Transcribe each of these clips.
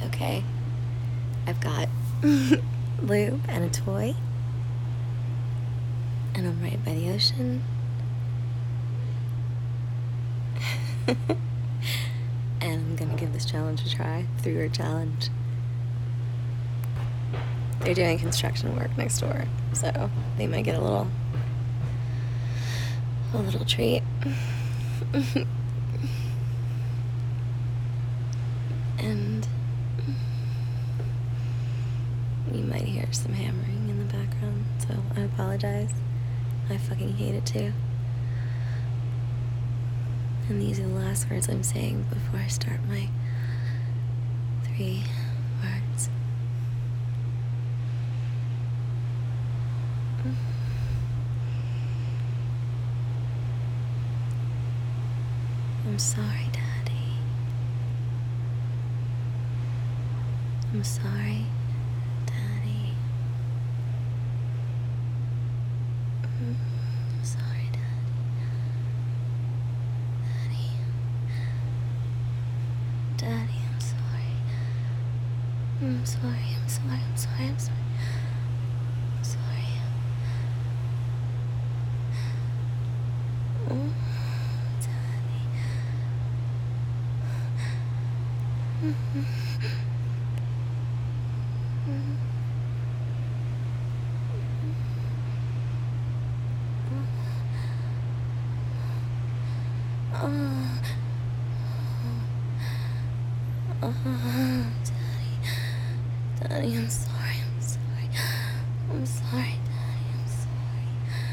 okay? I've got lube and a toy, and I'm right by the ocean. And I'm gonna give this challenge a try. 3-word challenge. They're doing construction work next door, so they might get a little treat. And you might hear some hammering in the background, so I apologize. I fucking hate it too. And these are the last words I'm saying before I start my 3 words. I'm sorry, Daddy. I'm sorry, Daddy. I'm sorry, Daddy. Daddy, I'm sorry. I'm sorry, I'm sorry, I'm sorry, I'm sorry. I'm sorry. Oh, Daddy. Daddy, I'm sorry, I'm sorry. I'm sorry, Daddy, I'm sorry.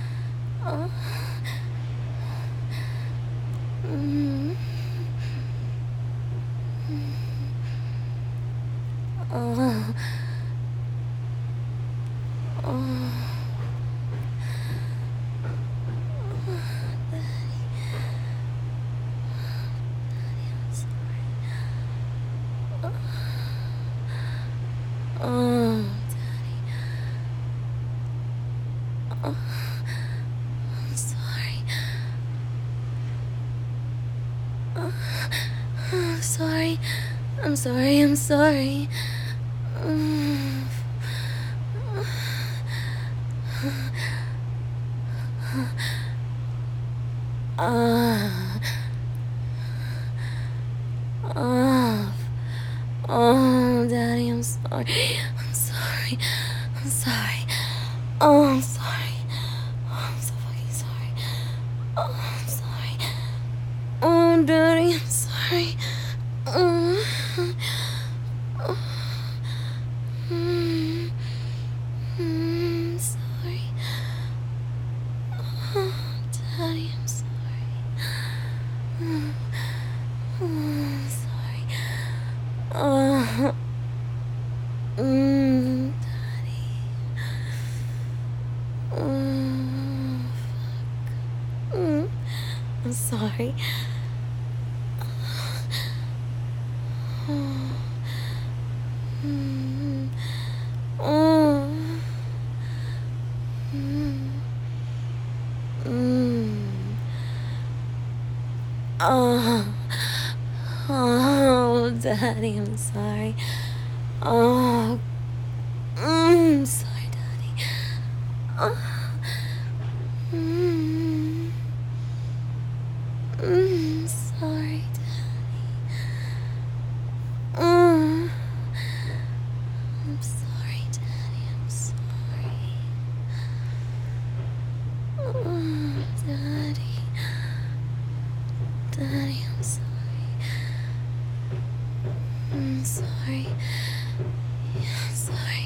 I'm sorry, I'm sorry. Oh, Daddy, I'm sorry. I'm sorry. I'm sorry. Oh, I'm sorry. Oh, I'm so fucking sorry. Oh, I'm sorry. Oh, Daddy, I'm sorry. Sorry. Oh, Daddy, I'm sorry. Sorry. Daddy. Fuck. I'm sorry. Oh, Daddy, I'm sorry. Oh, sorry, Daddy. Sorry, Daddy. I'm sorry, Daddy. I'm sorry. Daddy. Daddy, I'm sorry. I'm sorry. Yeah, I'm sorry.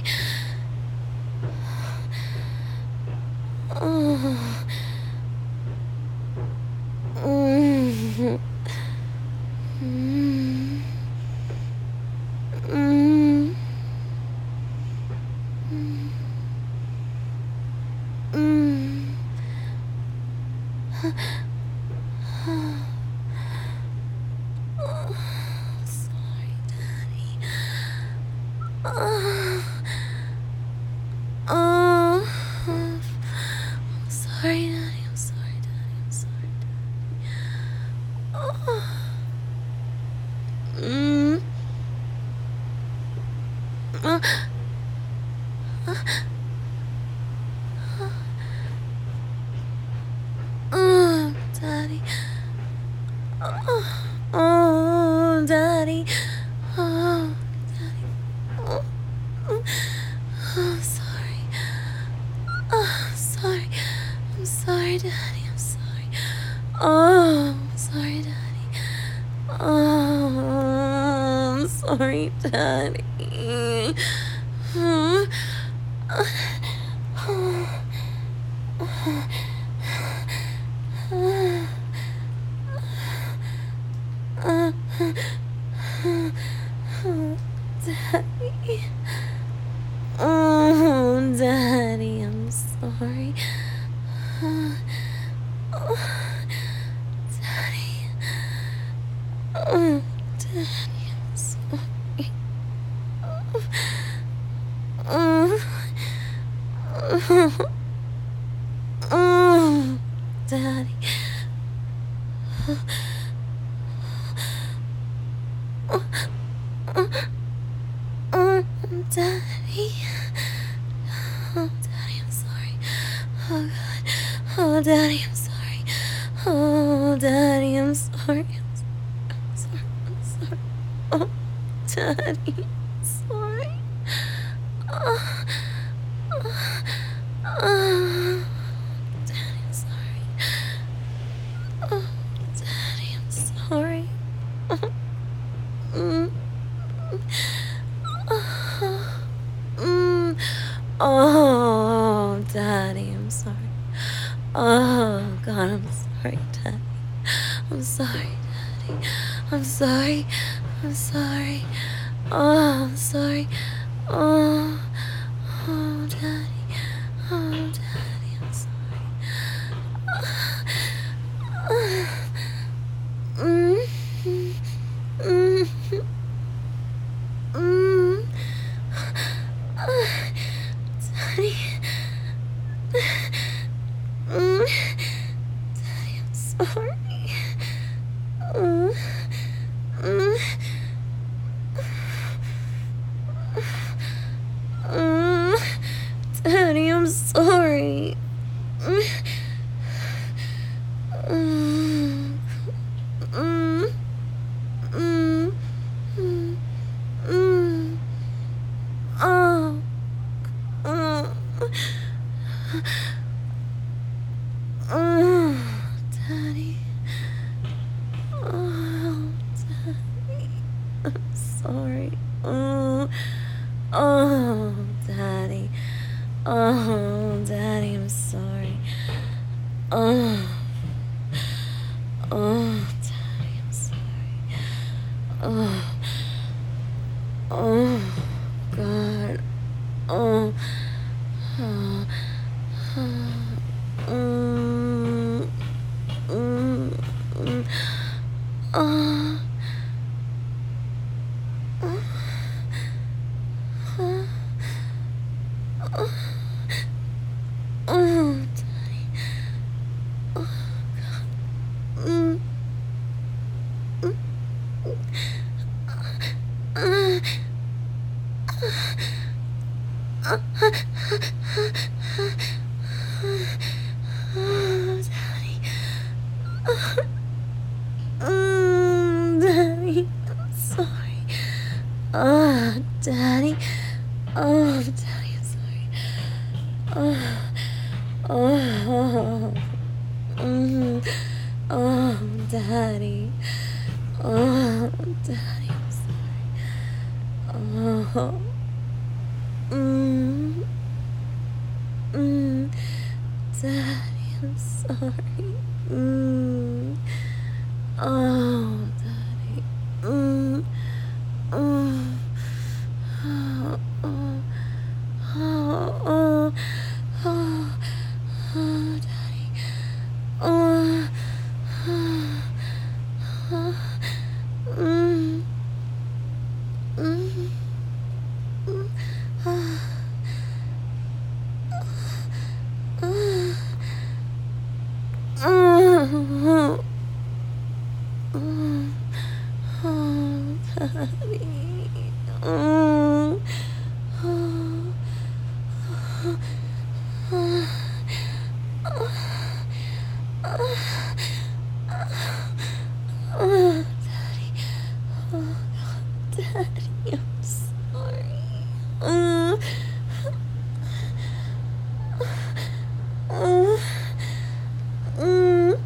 Sorry, Daddy. I'm sorry, Daddy. I'm sorry, Daddy. I'm sorry, Daddy. sorry, Daddy. Daddy. Oh, Daddy, I'm sorry. Daddy. Oh, Daddy, I'm sorry. Daddy. Daddy. Oh, Daddy, I'm sorry. Oh, God. Oh, Daddy, I'm sorry. Oh, Daddy, I'm sorry. I'm sorry. I'm sorry. Oh, Daddy, I'm sorry. Oh, Daddy, I'm sorry. Oh, Daddy, I'm sorry. Mm. Oh, Daddy, I'm sorry. Oh, God, I'm sorry, Daddy. I'm sorry, Daddy. I'm sorry. I'm sorry. Oh, I'm sorry. Oh, oh, Daddy. Oh, Daddy, I'm sorry. Mm, mm, mm. Daddy. Daddy, I'm sorry. Daddy, I'm sorry. Oh. Daddy. Oh, Daddy. I'm sorry. Oh, Daddy. Oh, Daddy, I'm sorry. Oh, Daddy, I'm sorry. Oh, God. Oh, oh, oh, Daddy. Mm, Daddy. Daddy, I'm sorry. Daddy. Oh, Daddy, I'm sorry. Oh, Daddy. Oh, Daddy, I'm sorry. Oh, Daddy, I'm sorry. Oh, Daddy. Oh, oh, oh, oh, oh, oh, Daddy. Oh, oh, oh, mm, mm, mm, oh, oh, oh, oh, oh, Daddy. Oh, oh, oh, oh, Daddy. Oh, Daddy, I'm sorry. Uh, uh, mm,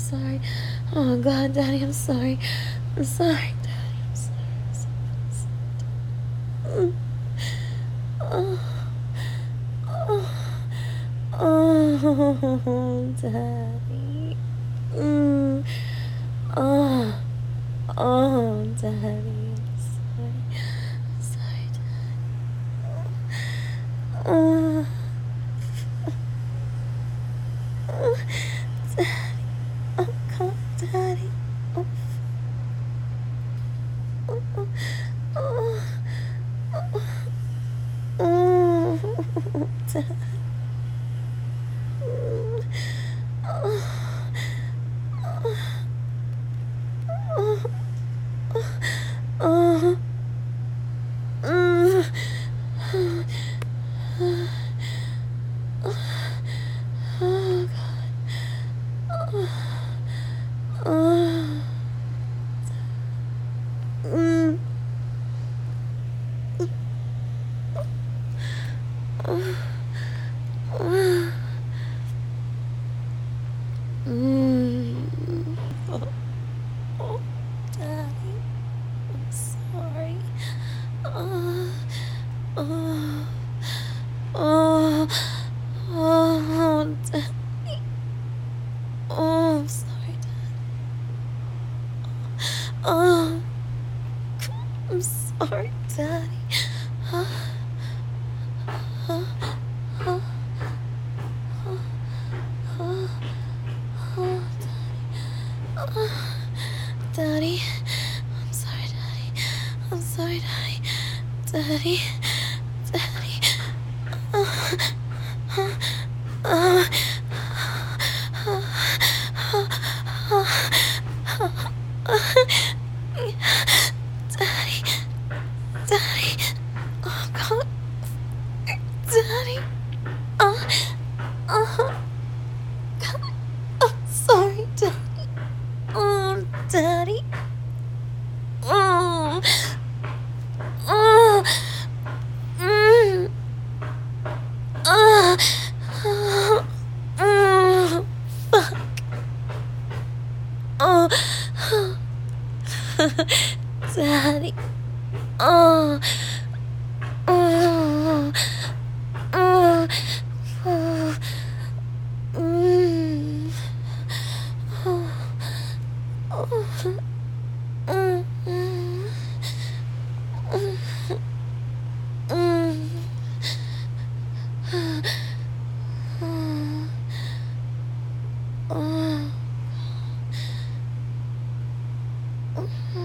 sorry. Oh God, Daddy, I'm sorry. I'm sorry, Daddy. I'm sorry. I'm sorry. Oh, oh, Daddy. Oh, oh, Daddy. I'm sorry. I'm sorry, Daddy. Daddy. Oh, God, Daddy. Oh, oh, oh, oh, Daddy. Oh, oh, oh, Daddy, I'm sorry. Oh, oh, oh, oh, Daddy. Oh, I'm sorry, Daddy. Oh, I'm sorry, Daddy. Oh, oh, oh, oh, oh, Daddy. I'm sorry, Daddy. I'm sorry, Daddy. Daddy. Daddy. Oh, oh, oh, Daddy. Daddy. Oh, God. Daddy. Oh, oh, God. I'm sorry, Daddy. Oh, Daddy. Oh, oh, oh, fuck. Oh, Daddy. Oh, oh, oh, oh, oh,